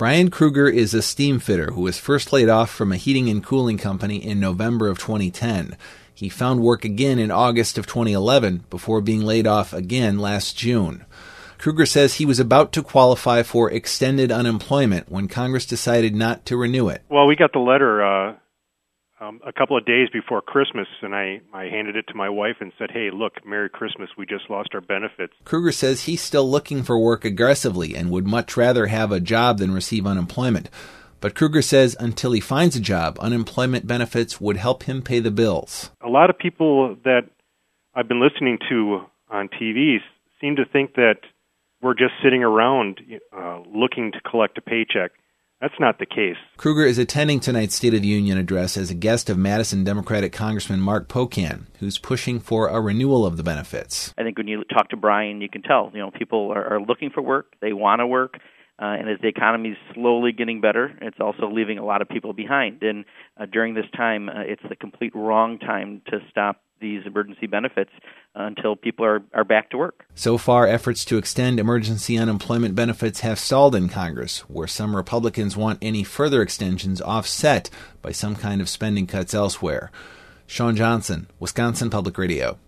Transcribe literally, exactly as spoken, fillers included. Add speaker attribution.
Speaker 1: Brian Kruger is a steam fitter who was first laid off from a heating and cooling company in November of twenty ten. He found work again in August of twenty eleven before being laid off again last June. Kruger says he was about to qualify for extended unemployment when Congress decided not to renew it.
Speaker 2: Well, we got the letter uh, um, a couple of days before Christmas, and I, I handed it to my wife and said, hey, look, Merry Christmas, we just lost our benefits.
Speaker 1: Kruger says he's still looking for work aggressively and would much rather have a job than receive unemployment. But Kruger says until he finds a job, unemployment benefits would help him pay the bills.
Speaker 2: A lot of people that I've been listening to on T V seem to think that we're just sitting around uh, looking to collect a paycheck. That's not the case.
Speaker 1: Kruger is attending tonight's State of the Union address as a guest of Madison Democratic Congressman Mark Pocan, who's pushing for a renewal of the benefits.
Speaker 3: I think when you talk to Brian, you can tell, you know, people are, are looking for work. They want to work. Uh, and as the economy is slowly getting better, it's also leaving a lot of people behind. And uh, during this time, uh, it's the complete wrong time to stop these emergency benefits uh, until people are, are back to work.
Speaker 1: So far, efforts to extend emergency unemployment benefits have stalled in Congress, where some Republicans want any further extensions offset by some kind of spending cuts elsewhere. Sean Johnson, Wisconsin Public Radio.